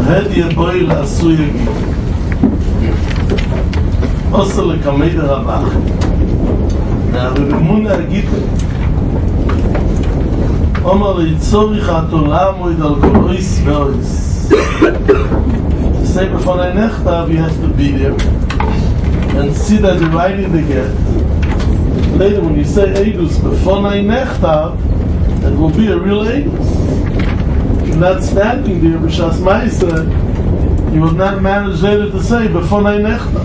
Hedi Boil Asu Yagi Osa Lekamei Rabach והרבמון להגיד אומר ליצוריך התולה מועד על כל אויס ואויס to say before I nechtav you have to be there and see that you're writing the get. Later when you say Eidus before I nechtav it will be a real Eidus. You're not standing there b'shas ma'aseh you will not manage later to say before I nechtav.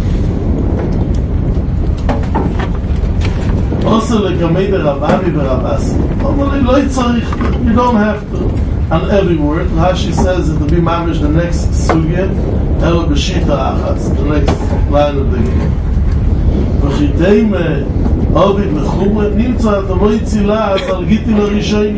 Also lekamei Rabbi v'Rabasi. You don't have to on every word. Rashi says it will be mamish the next sugya, elo b'shita achas, the next line of the game. V'chitei me ovid mechumre nimtza atamoi tzila as al gitin harishayim.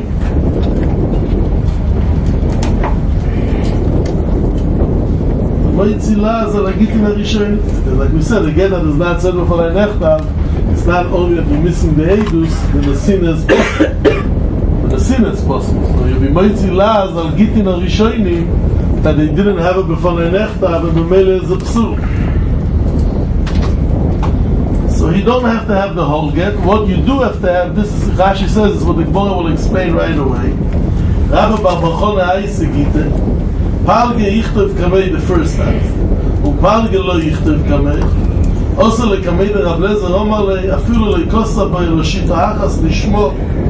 Atamoi tzila as al gitin harishayim. Like we said, again, that is not said before I nechtav. It's not only that you're missing the Eidus, then the sin is possible. But the sin is possible. So you'll be moitzi laz al gitin harishonim that they didn't have it before the nechtav, and the mele is a psul. So you don't have to have the whole get. What you do have to have, this is Rashi says, is what the Gemara will explain right away. Rabbi Bar Bachon ha'ayse gite, palge yichtov kamei the first half, upalge lo yichtov kamei. Also lekamei the Rabbi Lezer Omar le afilu lekosa by Roshita Achas lishmo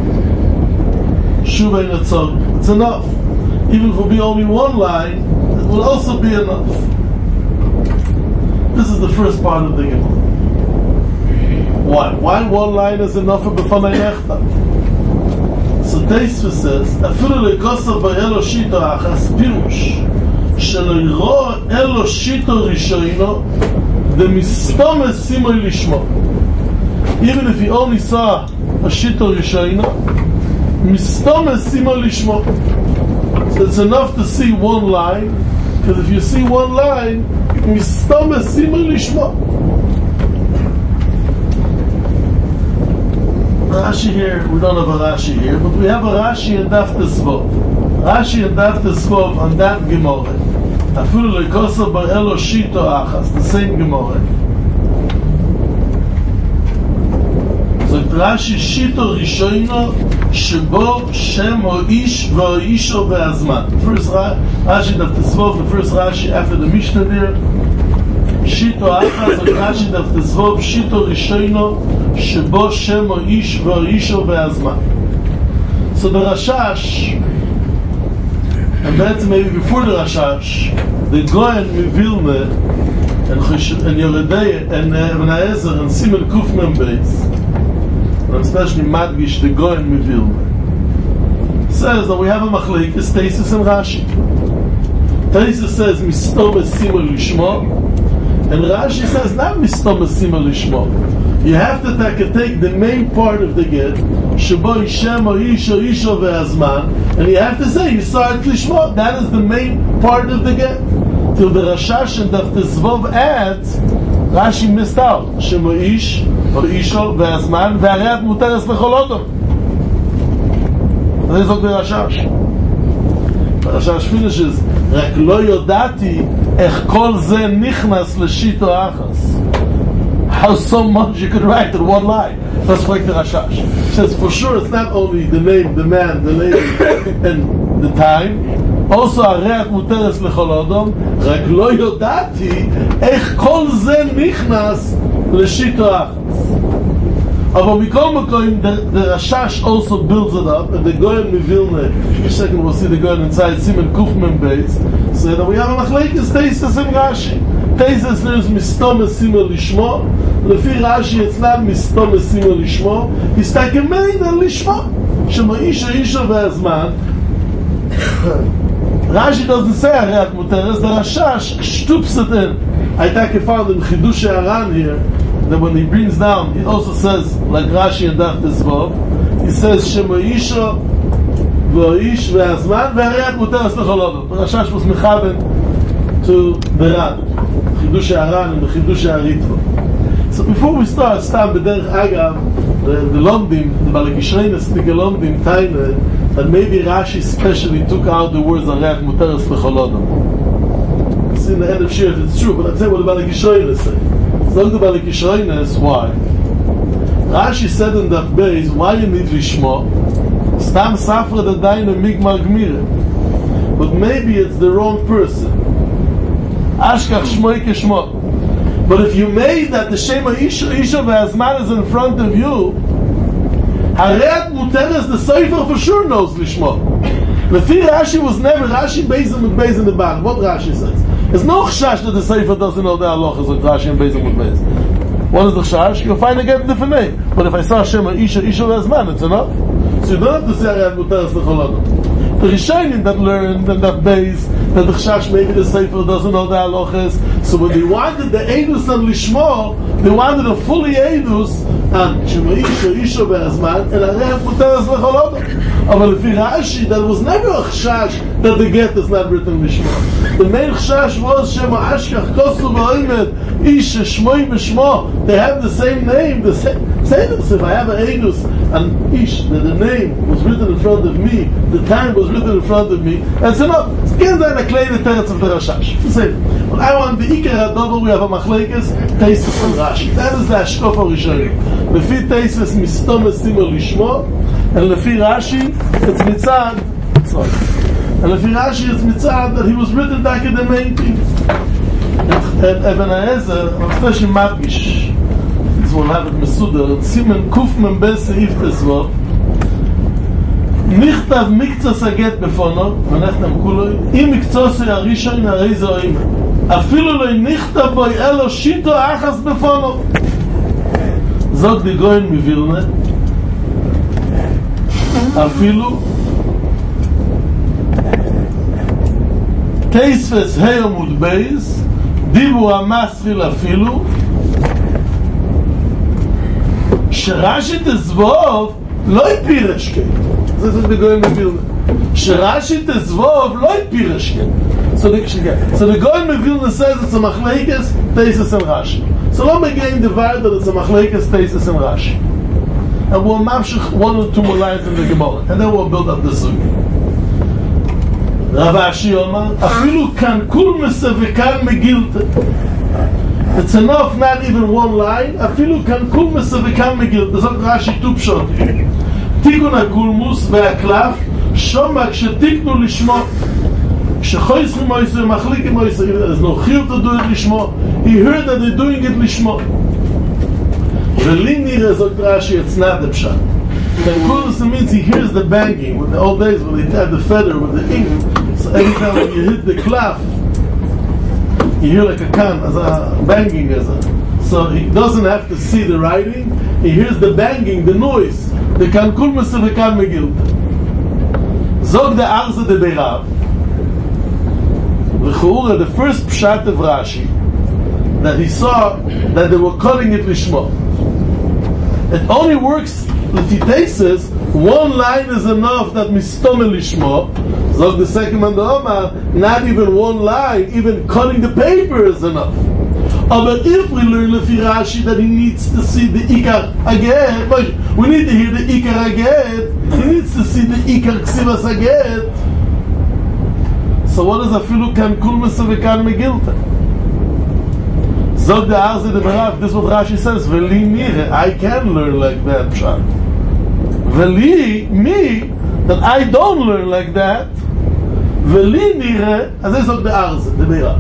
shuvei netzor. It's enough. Even if it will be only one line, it will also be enough. This is the first part of the Gemara. Why? Why one line is enough for b'fanei nechtav? So Tosfos says afilu lekosa by Roshita Achas pirush shelo yiro Roshita rishoino the mistome simoy lishmo. Even if you only saw a shito rishoina, mistome simoy lishmo. So it's enough to see one line, because if you see one line, mistome simoy lishmo. Rashi here, we don't have a Rashi here, but we have a Rashi in Daf Tesvov. Rashi in Daf Tesvov on that Gemara. Afilu lekosa bar elo shito achas, the same Gemara. So Rashi shito rishoino shebo shem ho'ish v'ho'isho ve'azman. First Rashi Daf Tesvov, the first Rashi after the Mishnah there. Shito achas, Rashi Daf Tesvov, shito rishoino shebo shem ho'ish v'ho'isho ve'azman. So the Rashash, and that's maybe before the Rashash, the Goyen Mivilne and Yeredei and Ibn Ezer and Simon Kufman Beis, and especially Madgish, the Goyen Mivilne, says that we have a machlekes, Tosfos and Rashi. Tosfos says Mistome Simon Lishmo, and Rashi says not Mistome Simon Lishmo. You have to take the main part of the get, Shebo Ishem or Isho Isho ve'azman, and you have to say you saw it lishmo. That is the main part of the get. Till the Rashash and Daf Tesvov adds, Rashi missed out. Shemo Ish or Isho ve'azman ve'areat muteres lecholodom. That is what the Rashash. The Rashash finishes, Rak lo yodati ech kol ze nichnas l'shito achas. How so much you could write in one line. That's like the Rashash. It says for sure it's not only the name, the man, the lady, and the time. Also, Areat Muteres Lechol Odom, Rak lo yodati ech kol ze nichnas l'shito achas. But Mikol Makoim, the Rashash also builds it up, and the Goyen Mivilne, in a second we'll see the Goyen inside Simon Kufman Beis, so that we have a machlekes Tosfos and Rashi. Tosfos there is Mistome Simon Lishmo, Lefi Rashi it's not Mistome Simon Lishmo, it's like a main and Lishmo. Shema Isha Isha ve'azman. Rashi doesn't say Areat Muteres, the Rashash stoops it in. I think I found in Chidush Aran here, that when he brings down, he also says, like Rashi and Daf Tesvov, he says, Shema Isha v'ho'ish ve'azman ve'areat muteres lechol odom. The Rashash was mechaben to the Ran, Chidush Aran and the Chidush Aritva. So before we start, Stam b'derech agav, the Lomdim, the Balakishreines, the Lomdim, Taine, that maybe Rashi specially took out the words Areat muteres lechol odom. see in the end of Shir if it's true, but I'm saying what the Balik Yisroinus say. It's not the Balik Yisroinus, why? Rashi said in the base, why you need Lishmo? Stam Safra the Daina Migmar Gmire. But maybe it's the wrong person. Ashkach Shmoi Keshmo. But if you made that the Shema Isha Ve'azman is in front of you, Haret Muteres, the Sefer for sure knows Lishmo. Lefi Rashi was never Rashi Bezim with Bez in the back. What Rashi says? There's no chashash that the Sefer doesn't know the halachas like Rashi and Bezim with Bez. What is the chashash? You'll find again a different name. But if I saw Shema Isha Ve'azman, it's enough. So you don't have to say Haret Muteres L'chol Adam. The Rishonim that learned and that base that the chashash maybe the Sefer doesn't know the halachas. So when they wanted the Eidus and Lishmo, they wanted a fully Eidus and Shema Isha Be'azman and Areh Muteres L'chol Adam. But if Rashi, that was never a chashash that the get is not written Lishmo. The main chashash was Shema Ashkach Kosu V'Oimed Isha Shmoi B'Shmo. They have the same name. The same. If I have an Eidus and Ish, that the name was written in front of me, the time was written in front of me, that's enough. It's again that I claim the teretz of the Rashash. But I want the Iker HaDover, we have a Machlekes, Teisus and Rashi. That is the Ashkof HaRishonim. Lefi Teisus Mistom Esimo Lishmo, and Lefi Rashi, it's Mitzad, sorry. And Lefi Rashi, it's Mitzad, that he was written back in the main thing. And Eben Haezer, especially Madgish, this will have it Mesuder, Simen Kufman Seif Tesvot, נכתב מקצוס הגט בפונו, ונחתם כולו, אם מקצוס הראשון הרי זה או אימא. אפילו לא נכתב בו אלו שיטו אחס בפונו. זאת דגוין מווילנה. אפילו תייספס היו מודבייס, דיבו המסריל אפילו, שרשי תזבוב לא יפירש כן. This is the Goyim Mevilna. Sherashi Tezvov lo yipirish ken. So the Goyim Mevilna says it's a Machlekes, Teisus and Rashi. So lo megein divide that it's a Machlekes, Teisus and Rashi. And we'll mamshich one or two more lines in the Gemara, and then we'll build up the Sugi. Rav Ashi Omar, afilu kan kul mesevekan megilte. It's enough, not even one line. Afilu kan kul mesevekan megilte. Zok Rashi tupshot. תיקון הקולמוס והקלף שומע כשתיקנו לשמו כשחויסים מויסו ומחליקים מויסו as no chiyuv to do it לשמו he heard that they're doing it לשמו ולי נראה זאת רש"י it's not the pshat Kulmus means he hears the banging with the old days when they had the feather with the ink so every time when you hit the klaf you hear like a can as a banging as a so he doesn't have to see the writing he hears the banging the noise the kan kulmus the kan megil zog the arze de berav the first pshat of Rashi that he saw that they were cutting it lishmo it only works if he says one line is enough that mistome lishmo zog the second man the Omar not even one line even cutting the paper is enough. But if we learn Lefi Rashi that he needs to see the Ikar again, we need to hear the Ikar again. He needs to see the Ikar Ksivas again. So what is Afilu Kan Kulmas Vekan Megilta? Zog the Arze de Berav. This is what Rashi says. Veli Mire, I can learn like that. Veli me that I don't learn like that. Veli Mire, as I said the Arze de Berav.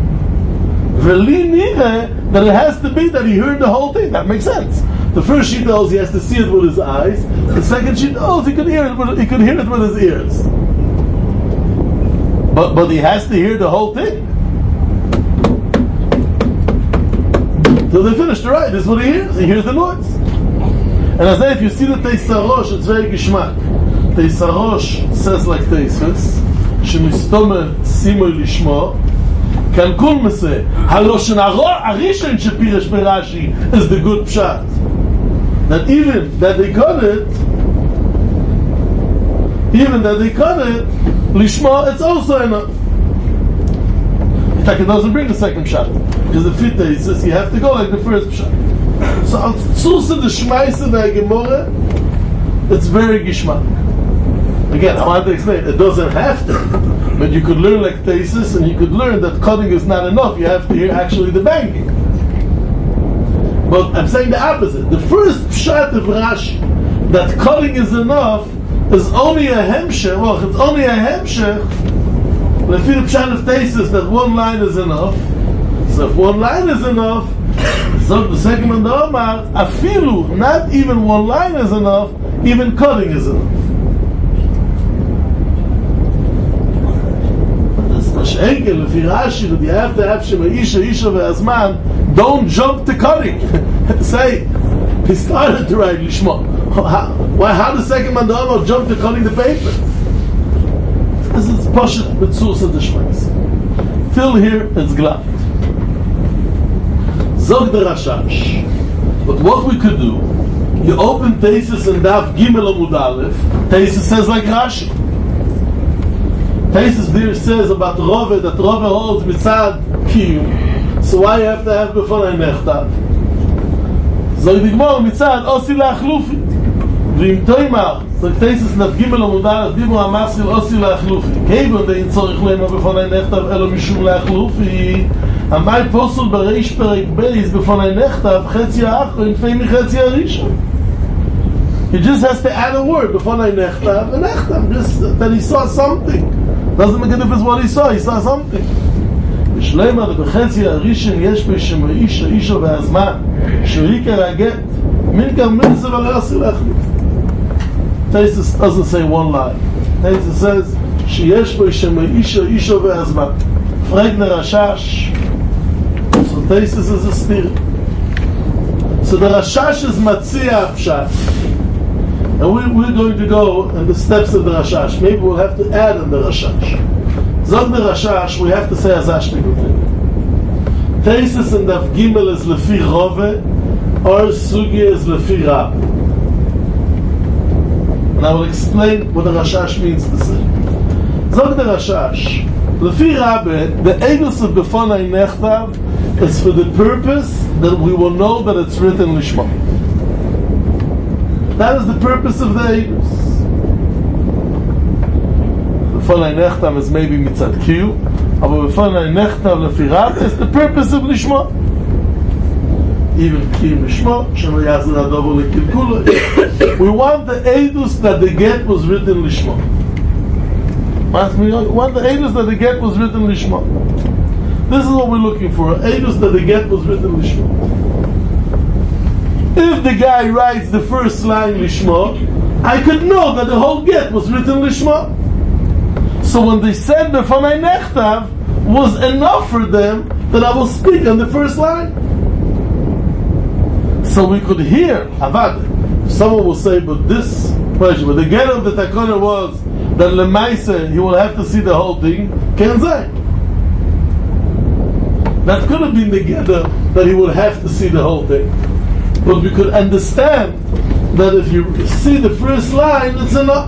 That it has to be that he heard the whole thing. That makes sense. The first sheet knows he has to see it with his eyes. The second sheet knows he could hear it with his ears. But he has to hear the whole thing. Till they finish the right. This is what he hears. He hears the noise. And I say, if you see the Teisarosh, it's very gishmak. Teisarosh says like Teisves, Shemistome Simoy Lishmo. Can Kulma say, Haloshen Arishan Shapirish Berashi is the good pshat. That even that they cut it, Lishma, it's also enough. In fact, it doesn't bring the second pshat. Because the Fita, he says, you have to go like the first pshat. So, Tzusa the Shmaisa the Gemara, it's very gishmak. Again, I want to explain, it doesn't have to. But you could learn like thesis, and you could learn that cutting is not enough. You have to hear actually the banging. But I'm saying the opposite. The first pshat of Rashi, that cutting is enough, is only a hemshech. Well, it's only a hemshech. But if you pshat of thesis that one line is enough, so if one line is enough, so the second one, the Omar, afilu, not even one line is enough, even cutting is enough. Enkel, if you Rashi, that you have to have Shema Isha ve'azman, don't jump to cutting. Say, he started to write Lishma. How the second man the Omar jump to cutting the paper? This is Pashat Mitzvus of the Shmais. Till here, it's glad. Zog the Rashash. But what we could do, you open Tesis and Daf Gimel Amud Aleph, Tesis says like Rashi. Tesis there says about Rove, that Rove holds Mitzad Kiyum. So why you have to have Befonai Nechtav? Zog the Gmor Mitzad Osi La'achlufi. V'im Toimar, so Tesis Daf Gimel Amud Aleph, Dimu HaMaskil Osi La'achlufi. Kegon dein Tzorich Lema Befonai Nechtav, Elo Mishum La'achlufi. Amai Posel Bereish Perek Beis Befonai Nechtav, Chetzi Ha'achro, in Feimi Chetzi Ha'rishon. He just has to add a word, Befonai Nechtav, and Nechtav, just that he saw something. Doesn't make a difference what he saw something. B'shleima the b'chetzi ha'rishon yesh b'shema isha ve'azman shurika raget minkar minze v'rasi lechlit. Tesis doesn't say one line. Tesis says sheyesh b'shema isha ve'azman. Fregner Rashash. So Tesis is a steer. So the Rashash is Matzia Pshat. And we're going to go in the steps of the Rashash. Maybe we'll have to add in the Rashash. Zog the Rashash, we have to say Azash Nigutin. Tesis and Daf Gimel is Lefi Rove, or Sugi is Lefi Rab. And I will explain what the Rashash means to say. Zog the Rashash, Lefi Rabbe, the Eidos of Befonai Nechtav is for the purpose that we will know that it's written Lishma. That is the purpose of the Eidos. Befonai Nechtav is maybe Mitzad Kiyu, but Befonai Nechtav Lefi Rab is the purpose of Lishma. Even Kiyum Lishma, Shema Yazir Adobo Lekilkula. We want the Eidos that the get was written Lishma. We want the Eidos that the get was written Lishma. This is what we're looking for. Eidos that the get was written Lishma. If the guy writes the first line Lishma, I could know that the whole get was written Lishma. So when they said Befonai Nechtav was enough for them that I will speak on the first line. So we could hear Avad. Someone will say, but this question, but the get of the Takana was that Lemaise, he will have to see the whole thing. Can't say. That could have been the get that he would have to see the whole thing. But we could understand that if you see the first line, it's enough.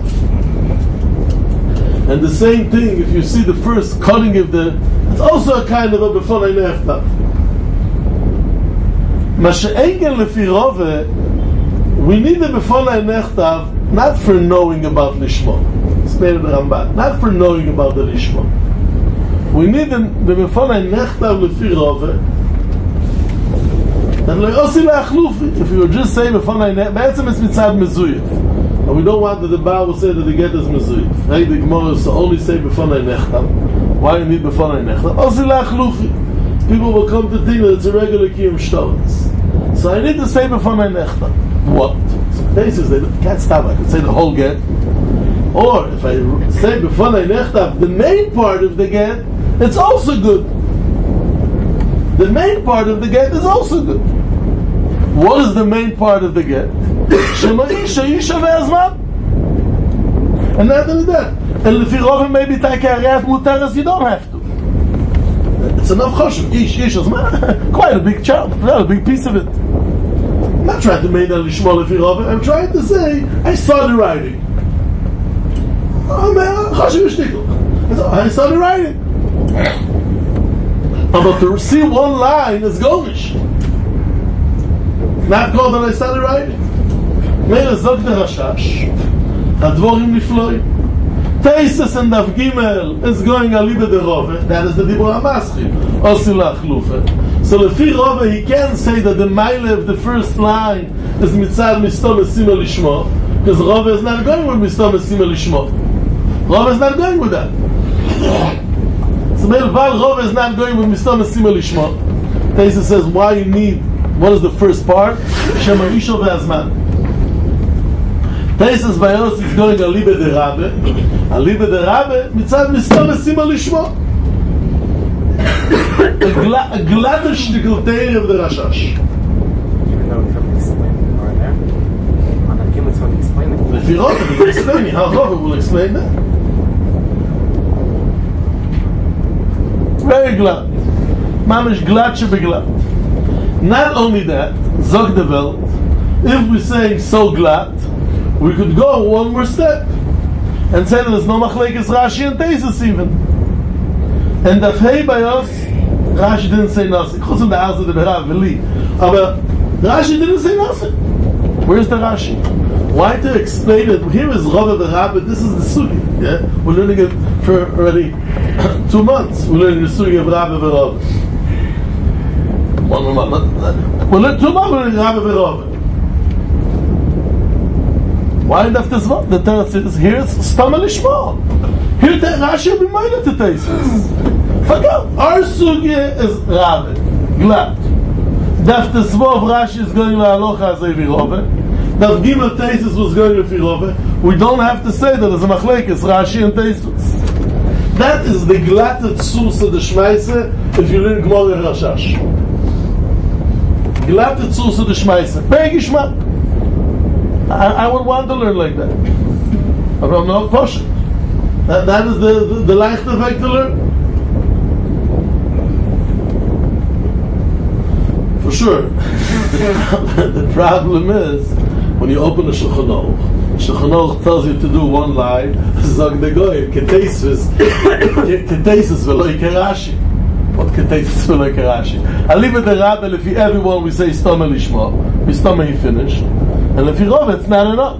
And the same thing, if you see the first cutting of it's also a kind of a Befonai Nechtav. Masha'engen Lefi Rove, we need the Befonai Nechtav not for knowing about Lishma. Explain the Ramban. Not for knowing about the Lishma. We need the Befonai Nechtav Lefi Rove. And if you would just say Befonai Nechtav, it's Mitzad Mezuyif. And we don't want that the Baal will say that the get is Mezuyif. Right? The Gemara is to only say Befonai Nechtav. Why do you need Befonai Nechtav? Osi La'achlufi. People will come to think that it's a regular Kiyum Shtones. So I need to say Befonai Nechtav. What? So cases they can't stop. I can say the whole get. Or if I say Befonai Nechtav, the main part of the get, it's also good. The main part of the get is also good. What is the main part of the get? Shema Isha ve'azman. And not only that. And Lefi Rove maybe Taikariat Mutaras, you don't have to. It's enough choshev. Ish azman. Quite a big chunk, not a big piece of it. I'm not trying to make that Lishma Lefi Rove. I'm trying to say, I saw the writing. Oh man, choshev shtikl. I saw the writing. But to see one line is gomish. Not called that I started writing. Meila Zog the Rashash. Advorim nifloim. Teisus and Daf Gimel is going Aliba de Rove. That is the Dibur HaMaschil. Osila Chlufa. So Lefi Rove, he can't say that the Meile of the first line is Mitzad Mistom Esima Lishmo, because Rove is not going with Mistom Esima Lishmo. Rove is not going with that. So Melval Rove is not going with Mistom Esima Lishmo. Teisus says, why you need, what is the first part? Shema Isho Ve'azman. Teisus Bayos is going Aliba de Rabbe. Aliba de Rabbe, Mitzad Mistom Esima Lishmo. A glatter shtickle teir of the Rashash. Even though we couldn't explain it over there, on that Gimel, it's going to explain it. If you're open, he'll explain it. How Rove will explain that? Very glad. Mamish glad shebeglad. Not only that, Zog de Welt, if we're saying so glad, we could go one more step and say that there's no machlekes Rashi and Teisus even. And that hey by us, Rashi didn't say nothing. Chutz from the house of the Berav Veli. But Rashi didn't say nothing. Where's the Rashi? Why to explain it? Here is Rava Berav, this is the Sugi. Yeah? We're learning it for already 2 months. We're learning the Sugi of Rava Berav. 1 month. We're learning 2 months, we're learning Rava Berav. Why not this one? The Torah says, here's Stama Lishma. Here the Rashi will be made to Teisus. Forget. Our Sugya is Rabbe. Glad. Daf Tesvov Rashi is going to Alocha Azei Virove. Daf Gimel Teisus was going to Virove. We don't have to say that there's a machlekes Rashi and Teisus. That is the glatted source of the Shmeise if you learn Gemara Rashash. Glatted source of the Shmeise. Begishmak. I would want to learn like that. But I'm not pushing. That is the leichte way to learn. For sure. The problem is when you open a Shulchan Aruch tells you to do one line. Zog de Goy, Keteisus v'lo Rashi. What Keteisus v'lo Rashi? Aliba de Rabbe, if everyone we say Stoma Lishma, we Stoma he finished. And if you Rove, it's not enough.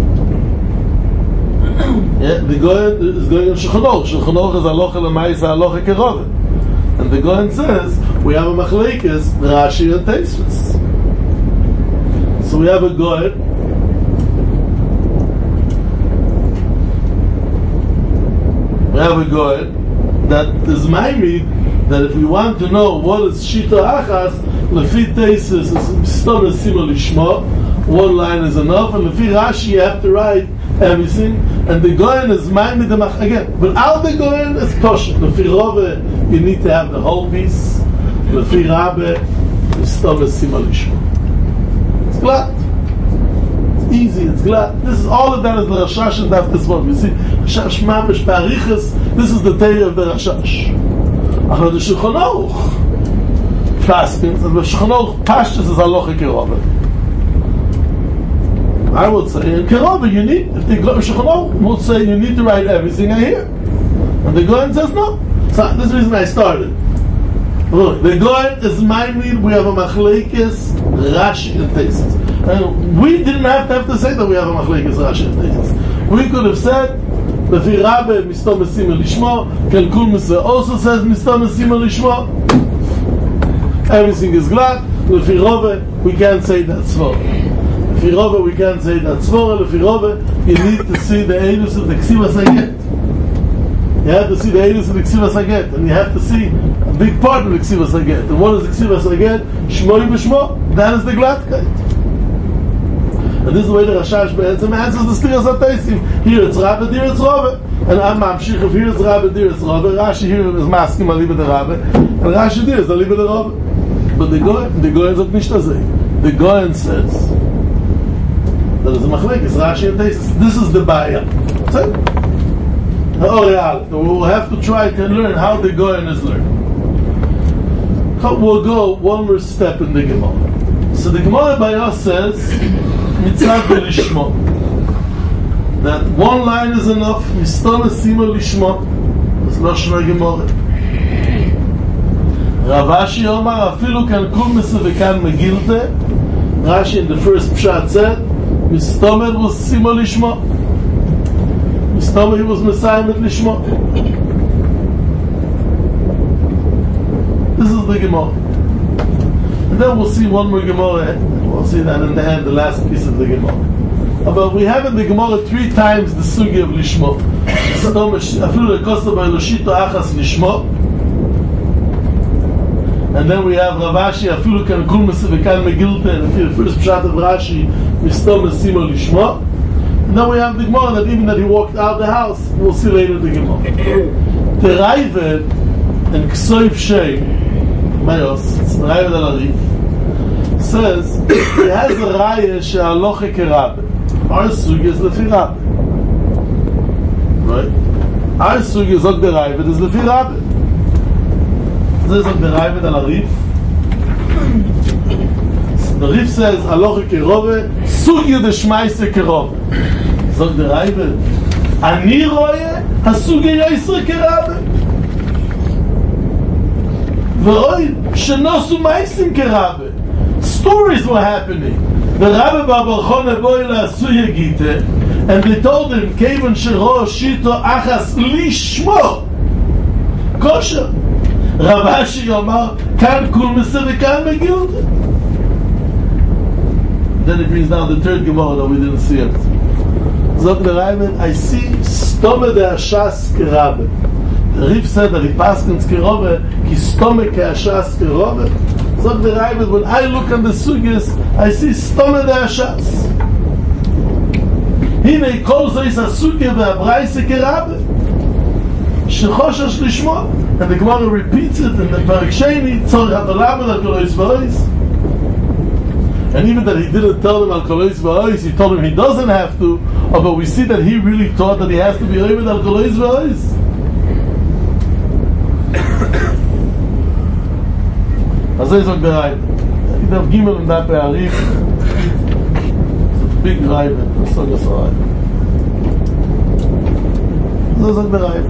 Yeah, the Goyen is going on Shulchan Aruch. Shulchan Aruch is Alocha L'Maisa, Alocha Kerove. And the Goyen says, we have a Machlekes, Rashi and Teisus. So we have a Goyen. We have a Goyen that is Maimid, that if we want to know what is Shita Achas, Lefi Teisus is Stom Esima Lishma. One line is enough, and Lefi Rashi you have to write everything, and the Goyen is Maimid the Mach again. Without the Goyen is Toshet. Lefi Rove you need to have the whole piece. Lefi Rabbe is Stom Esima Lishma. It's glad. It's easy, it's glad. This is all of that is the Rashash and Daf Tesvov. You see, Rashash Mamish Parichas, this is the Torah of the Rashash. Achad the Shulchan Aruch Faskins, and the Shulchan Aruch Pashtus is Alocha Kerove. I would say in Kerova you need, if the Shulchan Aruch would say you need to write everything I hear, and the Goyen says no. So this is the reason I started. Look, the Goyen is Maimid. We have a Machlekes Rashi and Teisus, and we didn't have to say that we have a Machlekes Rashi and Teisus. We could have said Lefi Rabbe Mistom Esima Lishmo. Kalkul Misa also says Mistom Esima Lishmo. Everything is glad. Lefi Rove we can't say that Svor. Lefi Rove we can't say that Svor. Lefi Rove you need to see the Eilus of the Ksivas Haget. You have to see the Eilus of the Ksivas Haget, and you have to see a big part of the Ksivas Haget. And what is the Ksivas Haget? Shmoi b'Shmo. That is the Gladkeit. And this is the way the Rashash Be'etzem answers the Stiras HaTeisim. Here it's Rabbe, here it's Rove. And I'm Mamshich, if here it's Rabbe, here it's Rove. Rashi here is Maskim Aliba de Rabbe, and Rashi there is Aliba de Rove. But the Goyen sagt nicht das. The Goyen says that is a Machlekes Rashi and Teisus. This is the Baya. We'll have to try to learn how the Goyen is learned. We'll go one more step in the Gemara. So the Gemara by us says Mitzad Lishma, that one line is enough. Mistom Esima Lishma. It's Lashon Gemara. Ravashi Omar Afilu Kan Kulmese V'Kan Megilte. Rashi in the first Pshat said Mistom Esima Lishma. Stomach he was Messiah with Lishmo. This is the Gemara. And then we'll see one more Gemara. We'll see that in the end, the last piece of the Gemara. But we have in the Gemara 3 times the Sugi of Lishmo. Afilu lekosta ba'eloshito achas Lishmo. And then we have Ravashi, Afilu kan kul mesivekal megilte, and the first pshat of Rashi, Mistom mesimo Lishmo. And then we have the Gemara that even that he walked out the house. We'll see later the Gemara. The Raivet and Ksoif Shei, Mayos, it's the Raivet al-Arif, says he has a Raya she'aloche kerabbe. Our sugi is lefi rabbe. Right? Our sugi is ok the Raivet is lefi rabbe. This is ok the Raivet al-Arif. The Rif says aloche kerove, sugi deshmaise kerove. Zog the Raivet, ani roye hasugi yisra kerabbe. V'roi shenosu maisim kerabbe. Stories were happening. The Rabbi Babalchon Eboy La'asuye Gite, and they told him, Kevan Shero Shito Achas Lishmo Kosher. Ravashi Yomar Kan Kul Meseh Kan Megilde. Then it brings down the third Gemara that we didn't see it. Zog the Raivet, I see Stome de Ashas Kerabbe. The Rif said that he paskins Kerove, Ki Stome Ke Ashas Kerove. Zog the Raivet, when I look on the Sugis, I see Stome de Ashas. Hine Kol Zois HaSugya Ve'abraise Kerabbe. Shechoshash Lishmo. And the Gemara repeats it in the Parak Sheni, Tzorich HaTolamed Al Kolois V'Ois. And even that he didn't tell him Al Kolois V'Ois, he told him he doesn't have to, but we see that he really thought that he has to be Oimed Al Kolois V'Ois. אז זה זוג ברייב. דף ג' עם דף העריף. זה ביג רייב. סוג הסרייב. זה זוג ברייב.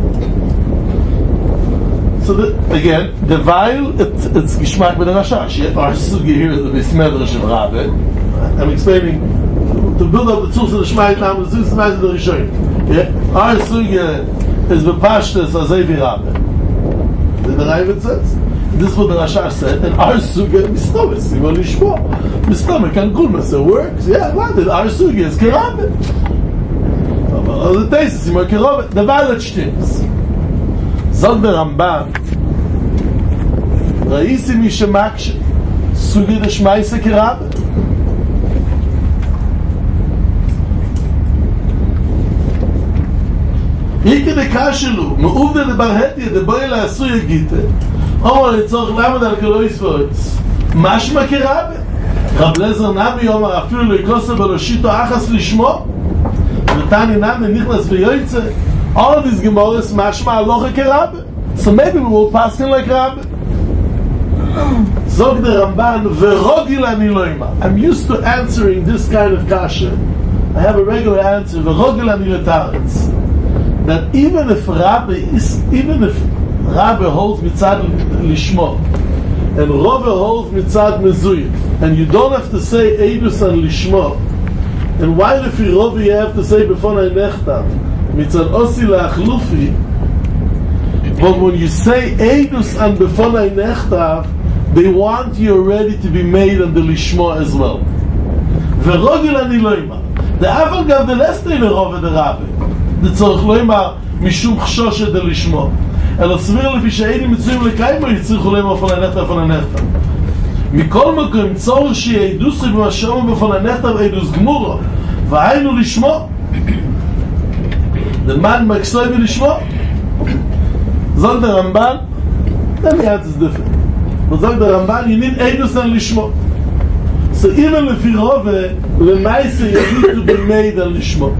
So again, the Weil, it's Gishmak with the Rashash. Our Sugi here is the Bismedrish of Rabbe. I'm explaining, to build up the tools of the Shmait Nam, the Zuz Maz of the Rishonim. Our Sugi is Bepashtas Azevi Rabbe. The Raivet says. This is what the Rashash said, and our Sugi is Mistome, Simo Lishmo. Mistome can Kul Meseh works. Yeah, what? Our Sugi is Kerabbe. The taste is Simo Kerabbe. The Weil stimmt. Zog der Ramban, Raisi mi shemakshe, Sugi de Shmaise Kerabbe. Ike de Kashelu, Me'uvde de Barhetia, de Boye La'asuye Gite, Omar Yitzorch Lamed Al Kolois V'Oitz, Mashma Kerabbe. Rab Lezer Nabi Omar Afilu Leikosa Beloshito Achas Lishmo, V'tani Nami Nichlas V'Yoytze. All of these Gemaras mashma aloche kerabbe. So maybe we will pass him like Rabbe. Zog the Ramban v'rogil ani loima. I'm used to answering this kind of kasha. I have a regular answer v'rogil ani letaretz. That even if Rabbe holds mitzad lishmo and Rove holds mitzad mezuyif, and you don't have to say eidus an lishmo, and why if Rove you have to say b'fonai nechtav mitzad osi la'achlufi? But when you say Eidus and Befonai Nechtav, they want you already to be made on the Lishmo as well. V'rogil ani loima. The Aval gav the last day l'rove the Rabbe. The tzorich loima mishum chshoshe de Lishmo. Elo svir lefi she'edim mitzuyim l'kaimo yitzrichu loima Befonai Nechtav. Mikol mokom tzorich she'e Eidusi b'mashom Befonai Nechtav Eidus gmuro. V'haynu Lishmo. The man maksoy v'Lishmo. Zog the Ramban, then the answer is different. But Zog the Ramban, you need Eidus and Lishmo. So even if you have Lemaise, you need to be made and Lishmo.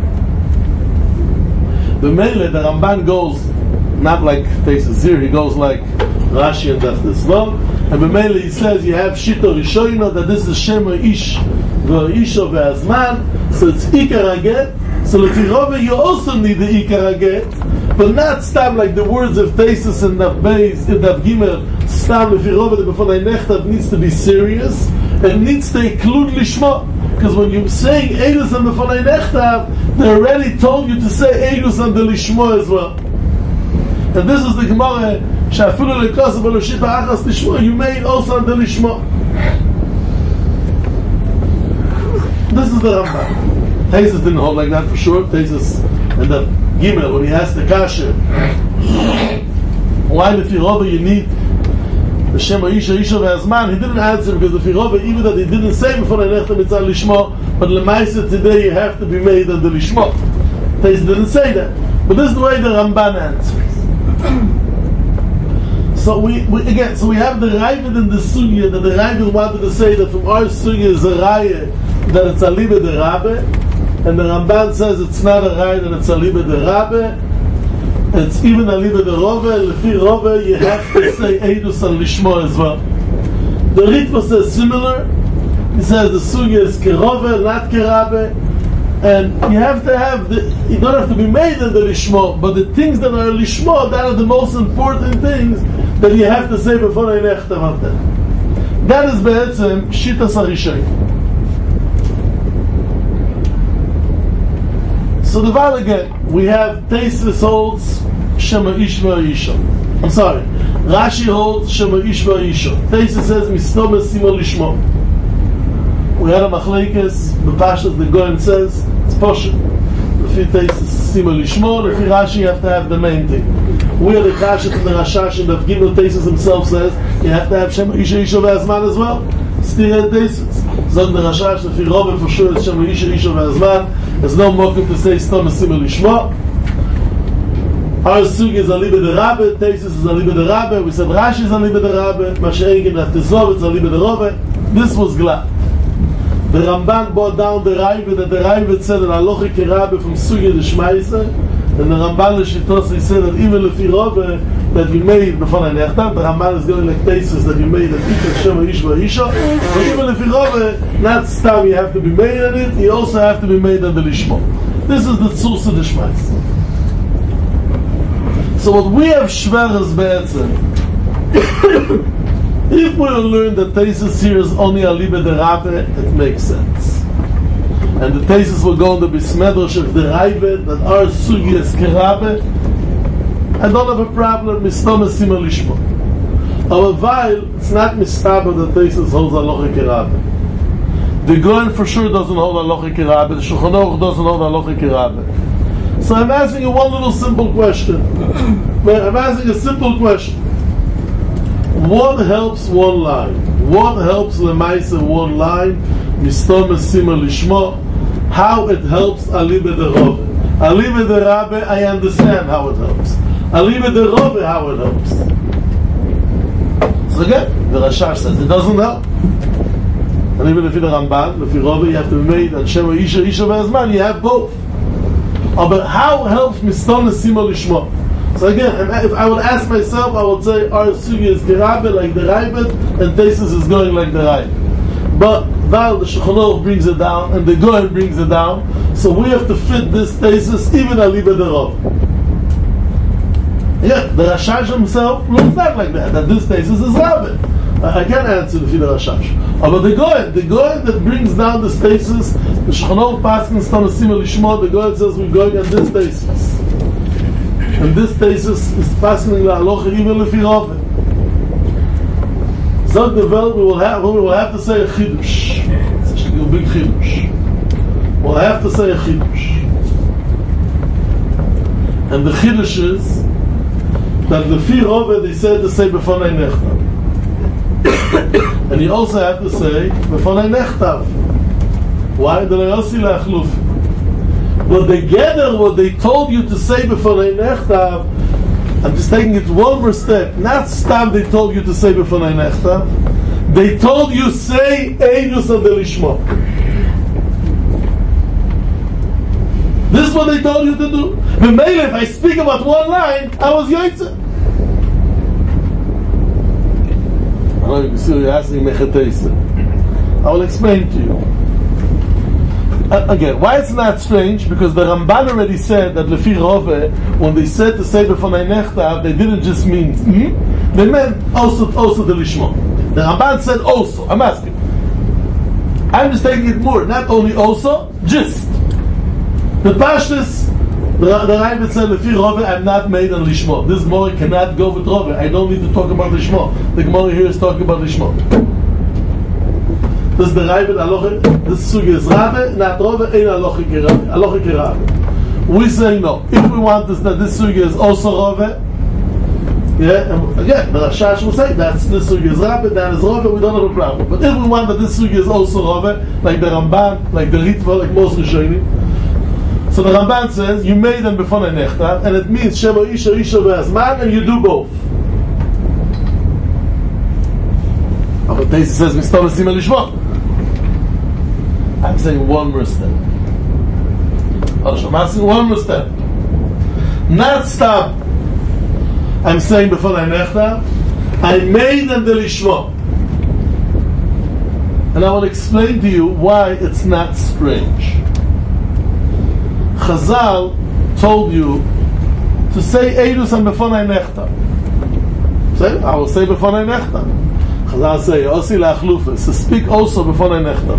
The Mele, the Ramban goes not like faces here, he goes like Rashi and Daf Tesvav. And the Mele, he says you have Shito Rishoino, that this is Shema Ish, V'Isho Ve'azman, so it's Ikar Haget. So if you have, you also need the Ikar Haget. But not stam like the words of Tesis and Daf Beis, in Daf Gimel, stam if you over the Befonai Nechtav needs to be serious, and needs to include Lishmo. Because when you're saying Eilus and Befonei Nechtav, they already told you to say Eilus and the Lishmo as well. And this is the Gemara, Shafilu Lekos Beloshita Achas Lishmo, you made also on the Lishmo. This is the Rambam. Taisus didn't hold like that for sure. Taisus and the Gimel, when he asked the Kasher, why the Firova you need the Shema Isha Ve'azman, he didn't answer because the Firova, even that he didn't say before I left the Mitzvah Lishmo, but Lemaisa today you have to be made on the Lishmo. Taisus didn't say that. But this is the way the Ramban answers. So we have the Ravid and the Sugya, that the Ravid wanted to say that from our Sugya is a Raya, that it's Aliba de Rabbe, and the Ramban says it's not a Raya, that it's Aliba de Rabbe. It's even Aliba de Rove, Lefi Rove, you have to say Eidus and Lishmo as well. The Ritva says similar. He says the Sugya is Kerove, not Kerabe, and you have to have you don't have to be made in the Lishmo, but the things that are Lishmo, that are the most important things that you have to say before I nechtav of them. That is Be'etzem Shitas HaRishayim. So the Val again, we have Taisus holds Shema Ishva Isha. I'm sorry, Rashi holds Shema Ishva Isha. Taisus says Mistoma Simo Lishmo. We had a Machlekes, the Pashas, the Goyen says it's Poshet. Lefi Taisus Simo Lishmo, Lefi Rashi you have to have the main thing. We had the Kashet and the Rashash, and the Gimel Taisus himself says you have to have Shema Isha Isha Ve'azman as well. Still Taisus. Zog the Rashash, Lefi Rove for sure it's Shema Isha Isha Ve'azman. There's no mokum to say Stom Simo Lishmo. Our Sugi is Aliba de Rabbe, Taisus is Aliba de Rabbe, we said Rashi is Aliba de Rabbe, Mashiach at Tizov it's Aliba de Rove. This was Glad. The Ramban brought down the Ravid, that the Ravid said that Alochi Kerabbe from Sugi de Shmaisa, and the Ramban Leshitosri said that even Lefi Rove that you made before I nechtav, the Ramban is going like Taisus that you made a Tikah Shema Ishva Isha, but even Lefi Rove, not Stam you have to be made on it, you also have to be made on the Lishmo. This is the Tzursa de Shmaisa. So what we have Shveras Be'etzem, if we learn that Taisus here is only Aliba de Rabbe, it makes sense. And the Taisus will go on the Bismedosh of the Ravid, that our Sugi is Kerabbe, I don't have a problem, Mistoma Sima Lishmo. However, it's not Mistaba that Taisus holds Alochi Kerabbe. The Goyen for sure doesn't hold Alochi Kerabbe, the Shulchan Aruch doesn't hold Alochi Kerabbe. So I'm asking you one little simple question. I'm asking a simple question. What helps one line? What helps Lemaisa one line? Mistoma Sima Lishmo. How it helps Aliba de Rove. Aliba de Rabbe, I understand how it helps. Aliba de Rove, how it helps. So again, the Rashash says it doesn't help. And even if you're the Ramban, if you're Rove, you have to be made, and Shema Isha Ve'azman, you have both. But how helps Mistoma Sima Lishmo? So again, if I would ask myself, I would say our Sugi is Gerabe like the Raibet, and Taisus is going like the Raibet. But Val, the Shulchan Aruch brings it down, and the Goyen brings it down, so we have to fit this Taisus even Aliba de Rove. Yeah, the Rashash himself looks not like that this Taisus is Rabbit. I can't answer the Rashash. But the Goyen that brings down this Taisus, the Shulchan Aruch Paskin Stam Sima Lishmo, the Goyen says we're going on this Taisus. And this Taisus is passing la Alochi even Lefi Rove. Zog the Vel, we will have to say a Chidush. It's a big Chidush. We'll have to say a Chidush. And the Chidush is that Lefi Rove they said to say Befonei Nechtav. And you also have to say Befonei Nechtav. Why? The Leosi Le'achlufi. But together, what they told you to say before they nechtav, I'm just taking it one more step. Not stam they told you to say before they nechtav. They told you say Eidus and Lishmo. This is what they told you to do. But if I speak about one line, I was yoytze. I know you can see you're asking Mechatesa. I will explain to you. Again, why it's not strange? Because the Ramban already said that Lefi Rove, when they said to say Befonei Nechtav, they didn't just mean they meant also the Lishmo. The Ramban said also. I'm asking. I'm just taking it more, not only also, just. The Pashtus, the Rambam said, Lefi Rove, I'm not made on Lishmo. This Gemara cannot go with Rove. I don't need to talk about Lishmo. The Gemara here is talking about Lishmo. This is the Rambam, Aloche, this sugi is Rave, not Rove, ain't Aloche Rave. We say no. If we want this, that this sugi is also Rove, yeah, and again, the Rashash will say that's this sugi is Rabbi, that is Rove, we don't have a problem. But if we want that this sugi is also Rove, like the Ramban, like the Ritva, like most Rishonim, so the Ramban says you made them before nechta, and it means Shemo Isha Isha Ve'azman, and you do both. But Taisa says Mistam Esim Lishma. I'm saying one more step. I'm asking one more step. Not stop. I'm saying before nechta, I made them the Lishma. And I will explain to you why it's not strange. Chazal told you to say Eidus and Befonai Nechta. Say, I will say Befonai Nechta. Chazal say, Osi La'achlufes, to speak also Befonai Nechta.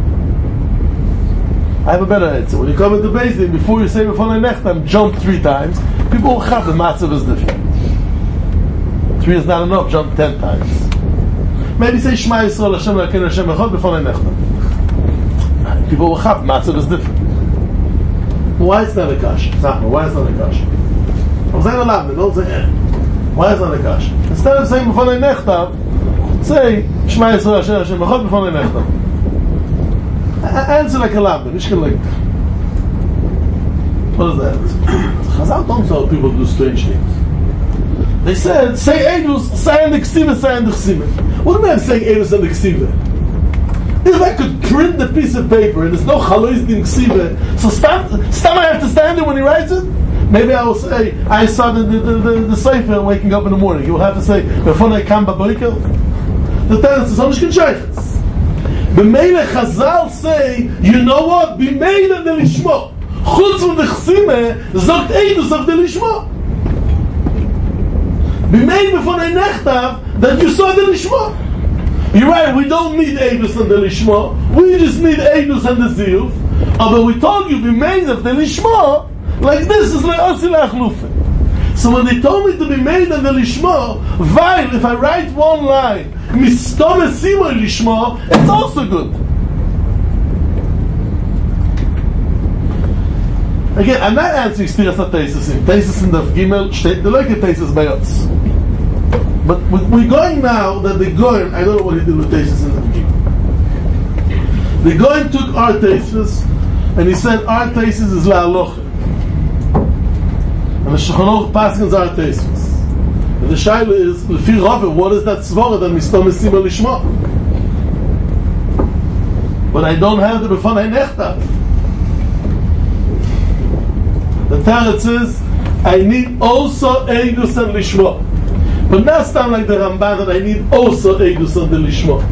I have a better answer. When you come into Beis Din, before you say Befonai Nechta, jump 3 times. People will have the matzav is different. 3 is not enough, jump 10 times. Maybe say Shema Yisrael Hashem Elokeinu Hashem Echad Befonai Nechta. People will have matzav is different. Why is that a kasha? Why is that a kasha? I'm saying aloud, don't say why is that a kasha? Instead of saying b'fonei nechtav, say Shema Yisrael Hashem Hashem Echad b'fonei nechtav. Answer like a lab, nicht like. What is that? Chazal don't tell people to do strange things. They said, say Eidus, say and the Ksiva, say and the Ksiva. What do you mean saying Eidus and the Ksiva? If I could print the piece of paper and there's no chalois din ksiva, so Stam I have to stand there when he writes it? Maybe I will say, I saw the sefer waking up in the morning. You will have to say, before I come baboikel. The tenants is only shaykhs. B'meile Chazal say, you know what? B'meile de lishmo. Chutz from the chsime, zogt Eidus of the lishmo. B'meile before I nechtav, that you saw the lishmo. You're right, we don't need Eidus and the Lishma, we just need Eidus and the Ziyuf. Although we told you, be made of the Lishma, like this is like Osi La'achlufe. So when they told me to be made of the Lishma, while if I write one line, Mistom Esimo Lishma, it's also good. Again, I'm not answering Stiras HaTeisus in. Teisus in the Gimel, the like Teisus by us. But we're going now that the Goyen, I don't know what he did with Teisus in the beginning. The Goyen took our Teisus and he said our Teisus is La'aloche. And the Shulchan Aruch Paskins our Teisus. And the Shaila is, Lefi Rove, what is that Svara that Mistom Esima Lishma? But I don't have the Befonei Nechtav. The Teretz is, I need also Eidus and Lishma. But not sound like the Ramban that I need also Eidus and the Lishma.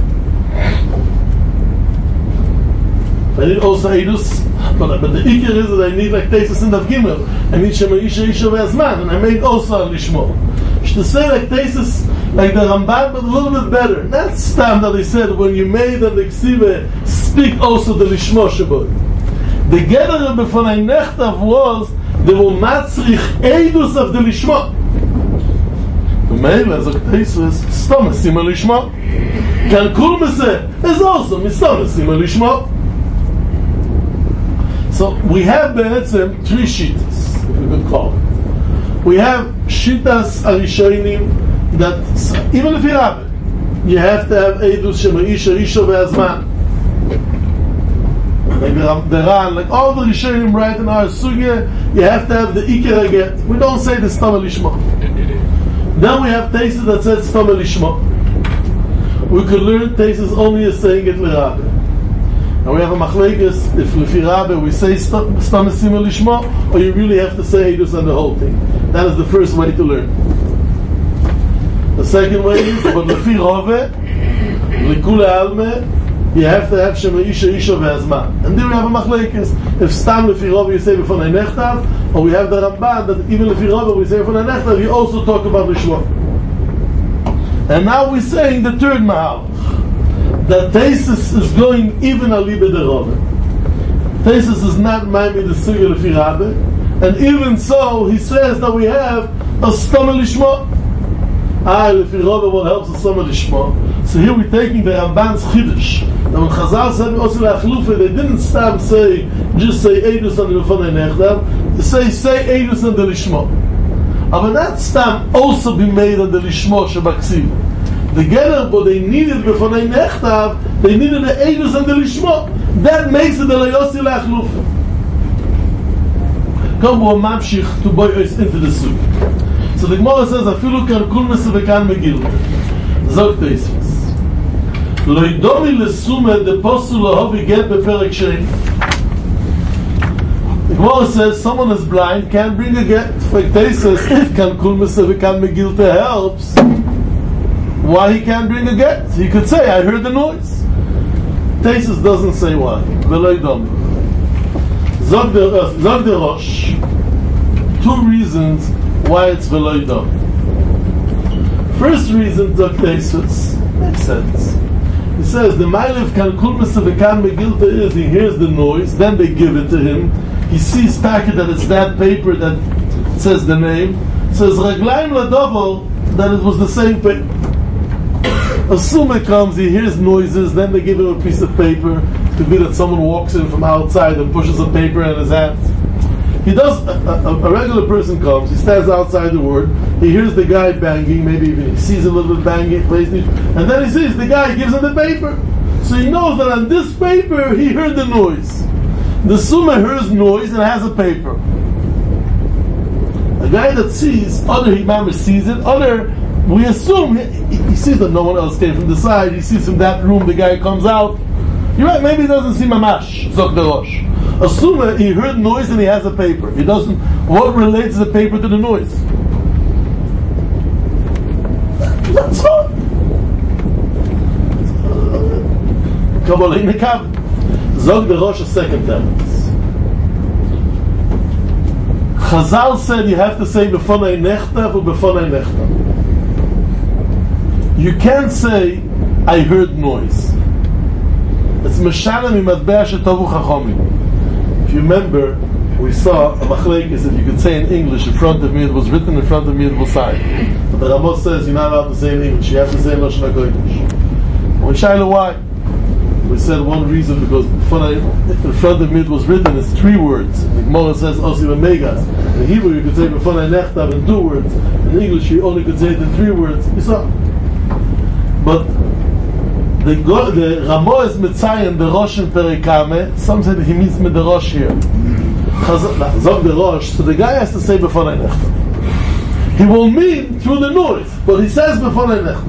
I need also Eidus, but the Iker is that I need like Teisus in the Gimel. I need Shema Isha Isha Ve'azman, and I made also a Lishma. To say like Teisus, like the Ramban, but a little bit better. Not Stam that he said, when you made the Ksive, speak also the Lishma Shaboy. The Gedder Befonei Nechtav was, they will matzrich Eidus of the Lishma. Meila sagt Teisus, Stam Esima Lishma. Kan Kul Meseh is also Mistam Esima Lishma. So we have Be'etzem 3 shitas, if we could call it. We have shitas Arishonim that even if you have it, you have to have Eidus Shema Isha Isha Ve'azman. Like the Ran, like all the Rishonim right in our sugya, you have to have the Iker again. We don't say the Stam Lishma. Then we have Teisus that says Stam Lishma. We could learn Teisus only as saying it l'Rabbe. And we have a machlekes, if Lefi Rabbe we say Stam Esima Lishma, or you really have to say Eidus and the whole thing. That is the first way to learn. The second way is, but Lefi Rove, L'Kule Alme, you have to have Shema Isha Isha Ve'azman. And then we have a machlekes. If Stam Lefi Rove you say Befonei Nechtav, or we have the Ramban that even Lefi Rove we say Befonei Nechtav, you also talk about Lishma. And now we're saying the third Mahalach. that Taisus is going even a libe de Rabbe. Taisus is not Maimid the Sugya Lefi Rabbe, and even so, he says that we have a Stama Lishma. Lefi Rabbe, what helps a Stama Lishma? So here we're taking the Ramban's Chiddush. Now when Chazal said also L'Achlufe, they didn't stop just say Eidus and the Lefonei Nechtav, they say Eidus and the Lishma. But that stam also be made on the Lishma Shebaksiv. The Geller, but they needed Lefonei Nechtav, they needed the Eidus and the Lishma. That makes it the Leyosi L'Achlufe. Come on, Mamshich to boy us into the soup. So the Gemara says, Afilu kan kulmes vekan megil. Zog Teisvis. Lo yidomi lesume de postu lohovi get beperek shein. The Gemara says, someone is blind, can't bring a get. Like Teisvis, if kan kulmes vekan megil helps, why he can't bring a get? He could say, I heard the noise. Teisvis doesn't say why. Velo yidomi. Zog the Rosh, two reasons why it's Velo Yidom. First reason, Zog Teisvis, makes sense. He says, the Ma'alev kan kul mesavekan megilta is, he hears the noise, then they give it to him, he sees packet that it's that paper that says the name, says Raglaim Ladovo, that it was the same paper. A Sume comes, he hears noises, then they give him a piece of paper. It could be that someone walks in from outside and pushes a paper in his hand. He does, a regular person comes, he stands outside the word, he hears the guy banging, maybe even he sees a little bit banging, and then he sees the guy gives him the paper. So he knows that on this paper he heard the noise. The Sume hears noise and has a paper. A guy that sees, other Imam sees it, other, we assume, he sees that no one else came from the side, he sees from that room, the guy comes out. You're right, maybe he doesn't see Mamash, Zok the Rosh. Assume he heard noise and he has a paper. He doesn't, what relates the paper to the noise? That's all. Kabbalah Nekav. Zok the Rosh a second time. Chazal said you have to say Befonei Nechtav or Befonei Nechtav. You can't say I heard noise. It's Meshalem Imadbea Shetovu Chachomim. If you remember, we saw a machlekes that you could say in English in front of me, it was written in front of me, it was signed. But the Ramos says you're not allowed to say in English, you have to say in Lashon HaKodesh. We Shaila, why? We said one reason, because in front of me it was written, it's 3 words. The Gemara says Osi Megas. In Hebrew you could say Befonei Nechtav in 2 words. In English you only could say it in 3 words. You saw. But the Ramo is Mitzayin, the Rosh in Perikame. Some say that he means with the Rosh here. Zog the Rosh, so the guy has to say Befonei Nechtav. He will mean through the noise, but he says Befonei Nechtav.